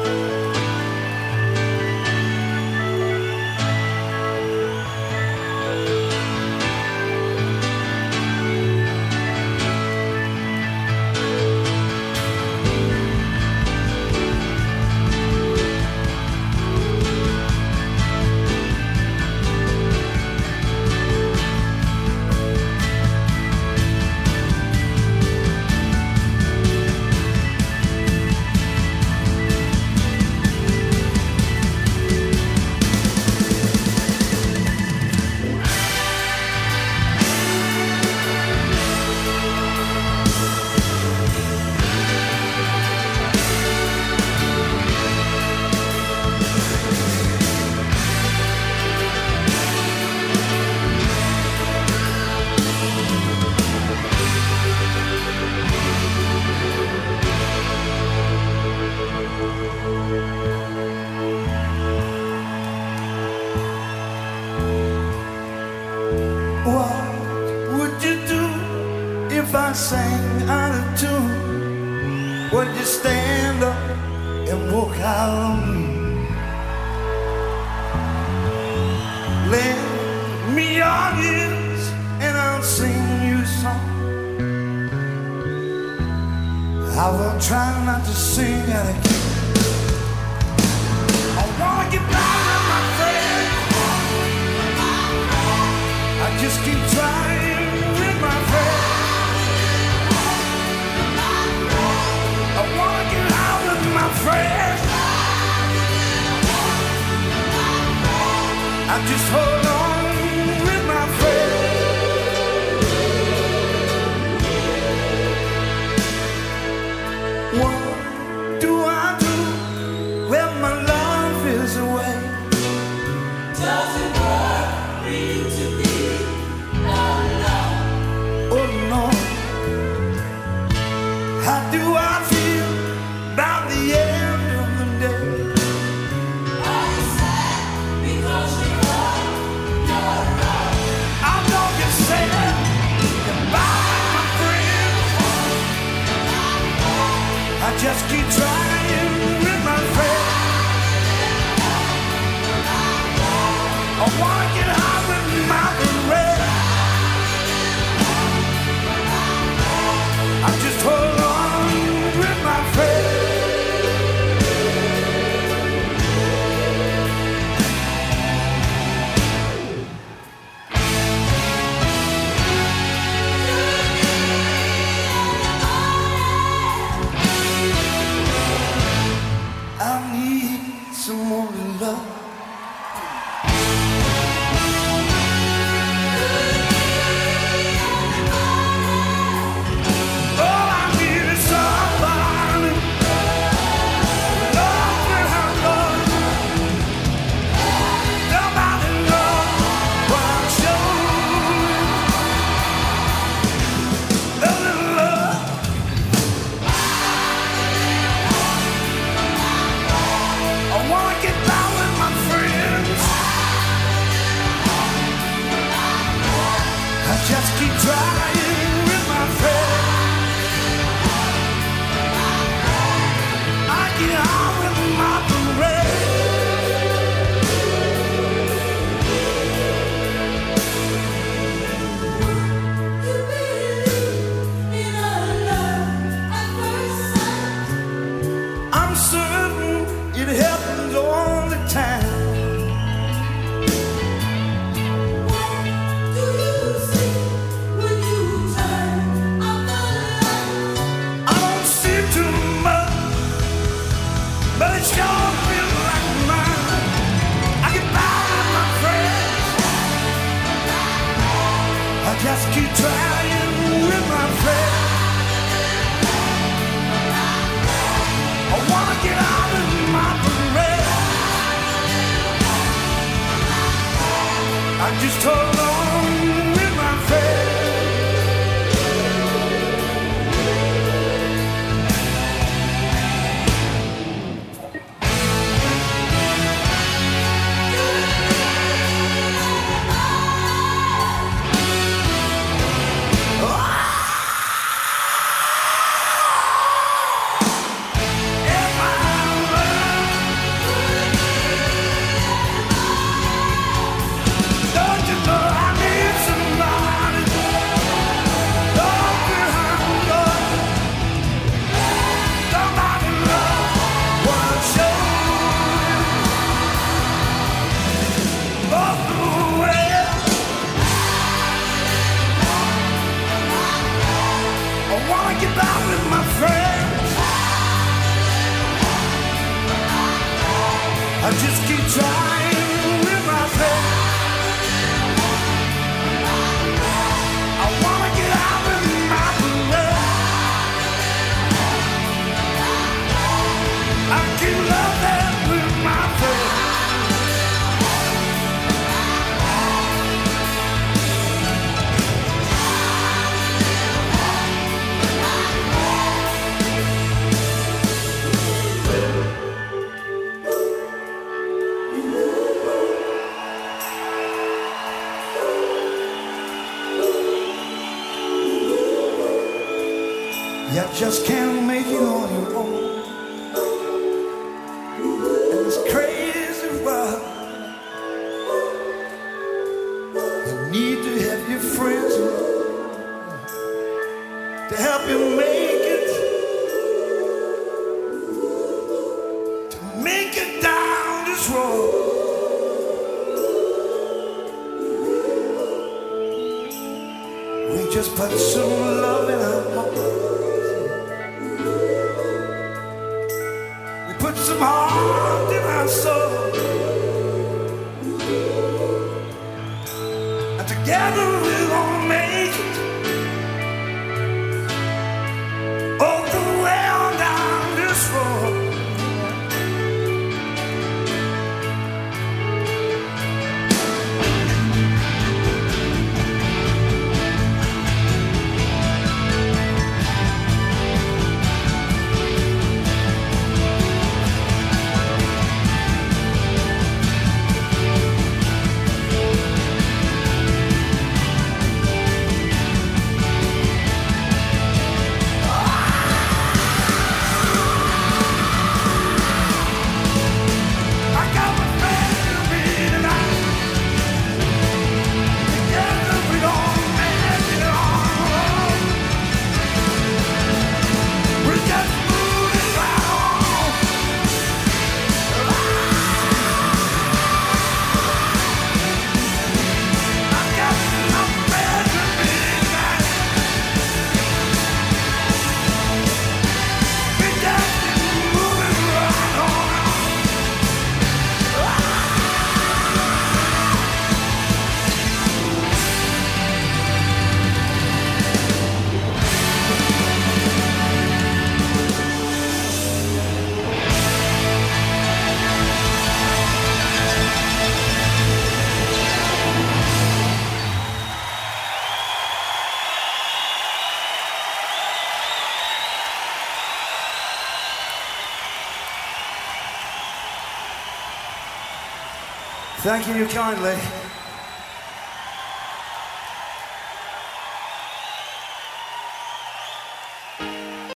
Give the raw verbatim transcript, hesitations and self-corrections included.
Sang out of tune, would you stand up and walk out on me? Lend me your ears and I'll sing you a song. I will try not to sing out of key. I wanna get by with my friend. I just keep trying with my friend. I wanna get out with my friends. I just hold on with my friends. What do I do when my love is away? Does it worry you to be alone? Oh no. How do I feel about the end of the day? Are you sad because you're on your own? I know you're sad goodbye, my friend. I just keep trying with my friend. I wanna get out with my friend. I just hold on with my friend. I need some more love. Just keep trying with my friend. I get on with my friend. You believe in a love at first sight? I'm certain it happens all the time. Just keep trying with my friend. I wanna get out of my parade. I just hold on with my friend. Am I I just keep trying with my faith. I wanna get out of my blood. I keep loving with my faith. You just can't make it on your own. And it's crazy world. You need to have your friends to help you make it. To make it down this road. We just put some love in our heart. Put some heart in our soul, and together we're gonna make it all the way on down this road. Thank you kindly.